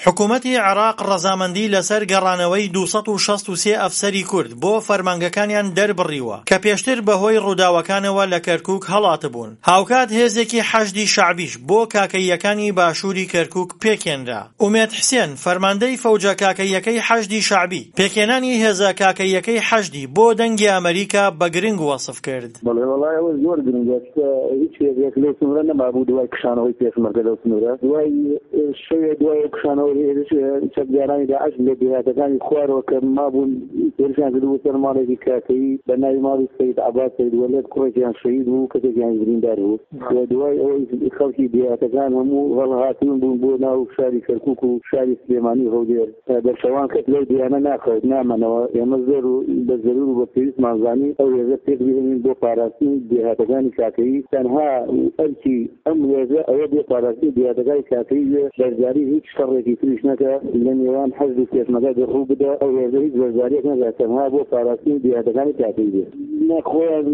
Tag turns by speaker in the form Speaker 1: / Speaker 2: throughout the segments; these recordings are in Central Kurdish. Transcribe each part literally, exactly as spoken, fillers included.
Speaker 1: حکوومەتی عێراق ڕەزامەندی لەسەر گەڕانەوەی دووسەد و شەست و سێ ئەفسەری کورد بۆ فەرمانگەکانیان دەربڕیوە کە پێشتر بەهۆی ڕووداوەکانەوە لە کەرکووک هەڵاتبوون. هاوکات هێزێکی حەشدی شەعبیش بۆ کاکەیەکانی باشووری کەرکووک پێکێنرا. ئومێد حسێن فەرماندەی فەوجە کاکەیەکەی حەشدی شەعبی پێکێنانی هێزە کاکەیەکەی حەشدی بۆ دەنگی ئەمریکا بە گرنگ وەسف کرد.
Speaker 2: بەڵێ وەڵای ئەوە زۆر گرنگە، هیچ هێزێک لەو سنوورە نەمابوو دوای کشانەوەی پێشمەرگە لەو سنوورە، دوای شەوێ دوای کشانەوەی هێزش چەکدارانی داعش لە دێهاتەکانی خوارەوە کە مابوون پێشیان کردبوو سەر ماڵێکی کاکەیی بە ناوی ماڵی سەید عەباس سەید وەلێد کوڕێکیان شەهید بوو، کەسێکیان بریندار بوو. دوای ئەوەی خەڵکی دێهاتەکان هەموو هەڵهاتوون بوون بۆ ناو شاری کەرکووک و شاری سلێمانی هەولێر بەرشەوان کەس لەو دیانە ناخەوت نامەنەوە. ئێمە زۆر بە زەرور و بە پێویستمان زانی ئەو هێزە پێک بهێنین بۆ پاراستنی دێهاتەکانی کاکەیی. تەنها ئەرکی ئەم هێزە ئەوە بێ پاراستنی دێهاتەکانی کاکەیی بەرزاری هیچ شەڕێکی تریش نەکە لە نێوان حەزب و پێشمەرگە دەڕوو بدە. ئەو هێزە هیچ بەرزاریەک نەکات، تەنها بۆ پاراستنی دێهاتەکانی کاکەیی بێ. نەخۆیان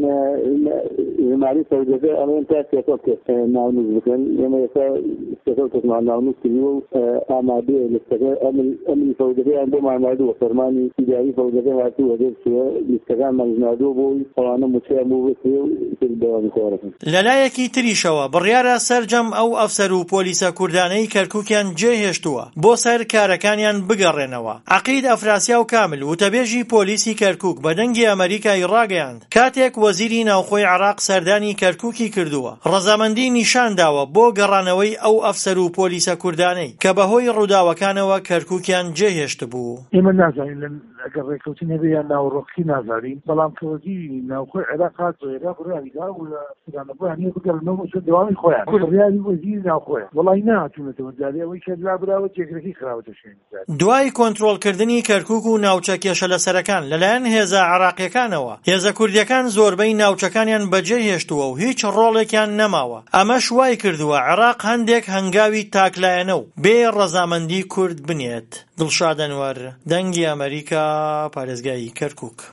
Speaker 2: ژماری فەوجەکە ئەڵێن تا سێسەد کەس ناونووس بکەن. ئێمە ئێستا سێسەد کەسمان ناونووس کردووە و ئامادەیە لیستەکە ئەمنی فەوجەکەیان بۆمان ناردووە. فەرمانی ئیداری فەوجەکە هاتووە دەرچووە لیستەکانمان ناردووە بۆی ئەوانە موچیان بۆ بێتێ و دەوام کارەکەن.
Speaker 1: لەلایەکی تریشەوە بڕیارە سەرجەم ئەو ئەفسەر و پۆلیسە کوردانەی کەرکووکیان جێهێشتووە بۆ سەر کارەکانیان بگەڕێنەوە. عەقید ئەفراسیا و کامل وتەبێژی پۆلیسی کەرکووک بە دەنگی ئەمریکای ڕاگەیاند کاتێک وەزیری ناوخۆی عێراق سەردانی کەرکووکی کردووە. ڕەزامەندی نیشان داوە بۆ گەڕانەوەی ئەو ئەفسەر و پۆلیسە کوردانەی کە بەهۆی ڕووداوەکانەوە کەرکووکیان جێهێشت بوو.
Speaker 3: ئێمە نازانین ئەگەر ڕێکەوتی نەبێیان ناوڕۆکی نازانین، بەڵام کە وەزیری ناوخۆی عێراق هات بۆ عێراق ڕیاریدا و لە سودانەبوویان هەیە بگەڕنەوە سەر دەوامی خۆیان ڕیاری وەزیری ناوخۆیان وەڵی نهاتوونەتەوە جارێ ئەوەی کە لابراوە جێگرەکەی خراوەتە شوێن.
Speaker 1: دوای کۆنتڕۆڵکردنی کەرکووک و ناوچە کێشە لەسەرەکان لەلایەن هێزە عێراقیەکانەوە هێزە کوردیەکان زۆربەی ناوچەکانیان بەجێهێشتووە و هیچ ڕۆڵێکیان نەماوە. ئەمەش وای کردووە عێراق هەندێک هەنگاوی تاکلایەنە و بێ ڕەزامەندی کورد بنێت. دڵشاد ئەنوەر، دەنگی ئەمریکا، پارێزگای کەرکووک.